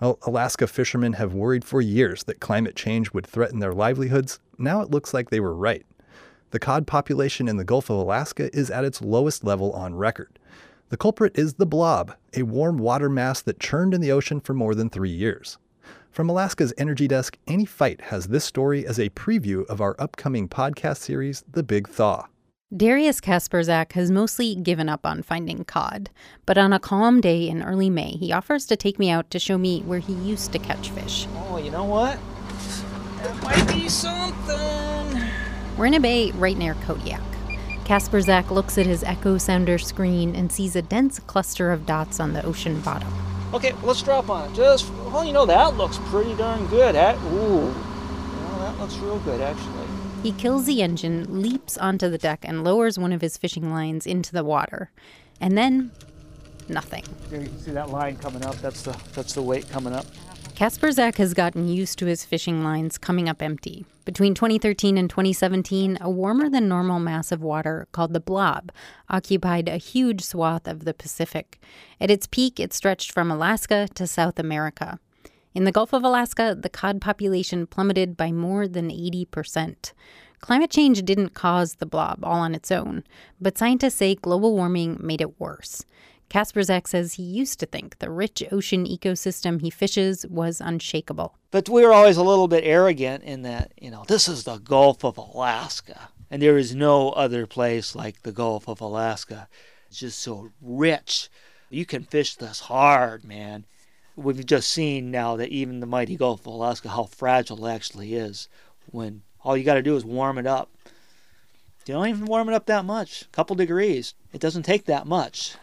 Well, Alaska fishermen have worried for years that climate change would threaten their livelihoods. Now it looks like they were right. The cod population in the Gulf of Alaska is at its lowest level on record. The culprit is the blob, a warm water mass that churned in the ocean for more than 3 years. From Alaska's Energy Desk, Annie Feit has this story as a preview of our upcoming podcast series, The Big Thaw. Darius Kasperzak has mostly given up on finding cod, but on a calm day in early May, he offers to take me out to show me where he used to catch fish. Oh, you know what? That might be something. We're in a bay right near Kodiak. Kasperzak looks at his echo sounder screen and sees a dense cluster of dots on the ocean bottom. Okay, let's drop on it. That looks pretty darn good. That looks real good, actually. He kills the engine, leaps onto the deck, and lowers one of his fishing lines into the water. And then, nothing. There you can see that line coming up. That's the weight coming up. Kasperzak has gotten used to his fishing lines coming up empty. Between 2013 and 2017, a warmer-than-normal mass of water called the Blob occupied a huge swath of the Pacific. At its peak, it stretched from Alaska to South America. In the Gulf of Alaska, the cod population plummeted by more than 80%. Climate change didn't cause the blob all on its own, but scientists say global warming made it worse. Kasperzak says he used to think the rich ocean ecosystem he fishes was unshakable. But we were always a little bit arrogant in that, this is the Gulf of Alaska, and there is no other place like the Gulf of Alaska. It's just so rich. You can fish this hard, man. We've just seen now that even the mighty Gulf of Alaska, how fragile it actually is when all you got to do is warm it up. You don't even warm it up that much, a couple degrees. It doesn't take that much.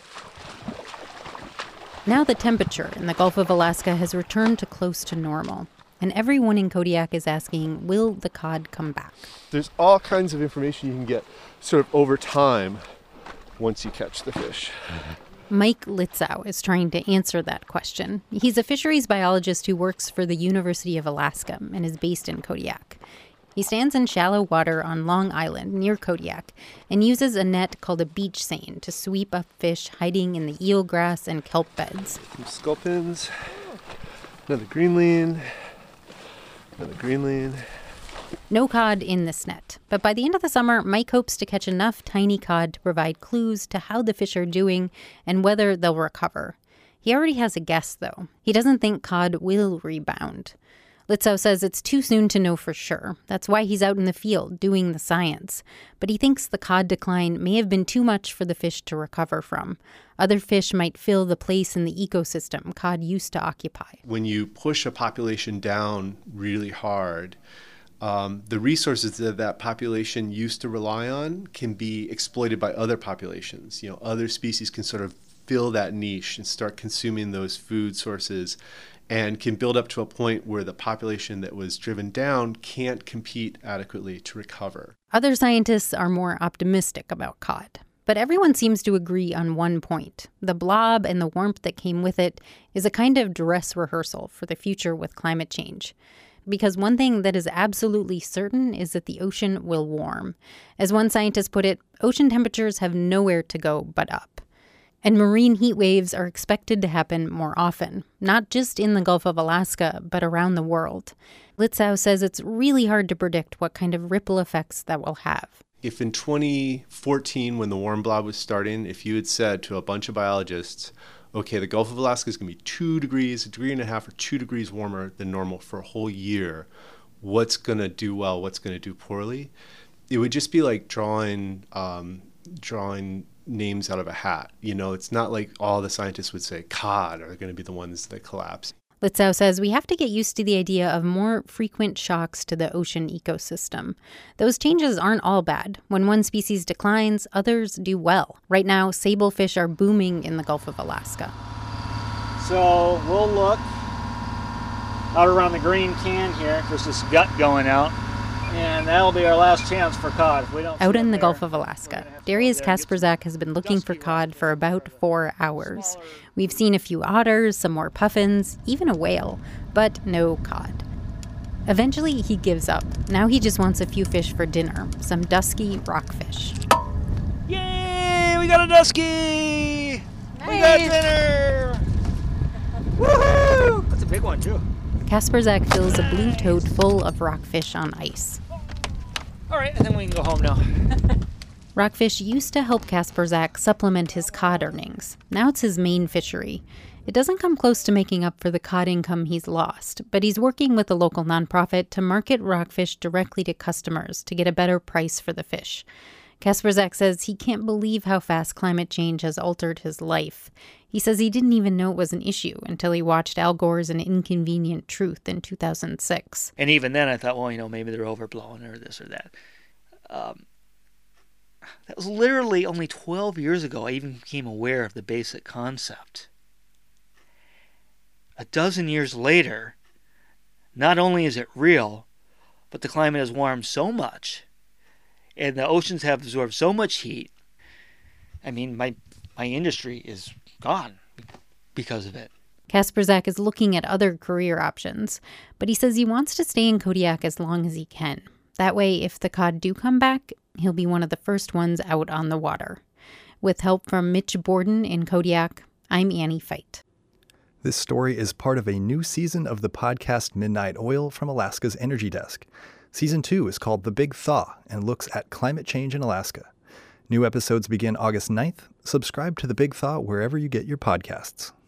Now the temperature in the Gulf of Alaska has returned to close to normal, and everyone in Kodiak is asking, will the cod come back? There's all kinds of information you can get sort of over time once you catch the fish. Mike Litzow is trying to answer that question. He's a fisheries biologist who works for the University of Alaska and is based in Kodiak. He stands in shallow water on Long Island near Kodiak and uses a net called a beach seine to sweep up fish hiding in the eelgrass and kelp beds. Some sculpins, another greenling, another greenling. No cod in this net, but by the end of the summer, Mike hopes to catch enough tiny cod to provide clues to how the fish are doing and whether they'll recover. He already has a guess, though. He doesn't think cod will rebound. Litzow says it's too soon to know for sure. That's why he's out in the field doing the science. But he thinks the cod decline may have been too much for the fish to recover from. Other fish might fill the place in the ecosystem cod used to occupy. When you push a population down really hard, the resources that population used to rely on can be exploited by other populations. Other species can sort of fill that niche and start consuming those food sources and can build up to a point where the population that was driven down can't compete adequately to recover. Other scientists are more optimistic about cod. But everyone seems to agree on one point. The blob and the warmth that came with it is a kind of dress rehearsal for the future with climate change. Because one thing that is absolutely certain is that the ocean will warm. As one scientist put it, ocean temperatures have nowhere to go but up. And marine heat waves are expected to happen more often, not just in the Gulf of Alaska, but around the world. Litzow says it's really hard to predict what kind of ripple effects that will have. If in 2014, when the warm blob was starting, if you had said to a bunch of biologists, okay, the Gulf of Alaska is going to be 2 degrees, 1.5 degrees or 2 degrees warmer than normal for a whole year, what's going to do well, what's going to do poorly? It would just be like drawing names out of a hat. It's not like all the scientists would say cod are going to be the ones that collapse. Litzow says we have to get used to the idea of more frequent shocks to the ocean ecosystem. Those changes aren't all bad. When one species declines, others do well. Right now, sablefish are booming in the Gulf of Alaska. So we'll look out around the green can here. There's this gut going out. And that'll be our last chance for cod. If we don't out in the Gulf of Alaska, Darius Kasperzak has been looking for cod for about 4 hours. We've seen a few otters, some more puffins, even a whale, but no cod. Eventually, he gives up. Now he just wants a few fish for dinner, some dusky rockfish. Yay! We got a dusky! We got dinner! Woohoo! big one, too. Kasperzak fills a blue tote full of rockfish on ice. All right, I think we can go home now. Rockfish used to help Kasperzak supplement his cod earnings. Now it's his main fishery. It doesn't come close to making up for the cod income he's lost, but he's working with a local nonprofit to market rockfish directly to customers to get a better price for the fish. Kasperzak says he can't believe how fast climate change has altered his life. He says he didn't even know it was an issue until he watched Al Gore's An Inconvenient Truth in 2006. And even then I thought, well, maybe they're overblowing or this or that. That was literally only 12 years ago I even became aware of the basic concept. A dozen years later, not only is it real, but the climate has warmed so much, and the oceans have absorbed so much heat. I mean, my industry is gone because of it. Kasperzak is looking at other career options, but he says he wants to stay in Kodiak as long as he can. That way, if the cod do come back, he'll be one of the first ones out on the water. With help from Mitch Borden in Kodiak, I'm Annie Feit. This story is part of a new season of the podcast Midnight Oil from Alaska's Energy Desk. Season 2 is called The Big Thaw and looks at climate change in Alaska. New episodes begin August 9th. Subscribe to The Big Thaw wherever you get your podcasts.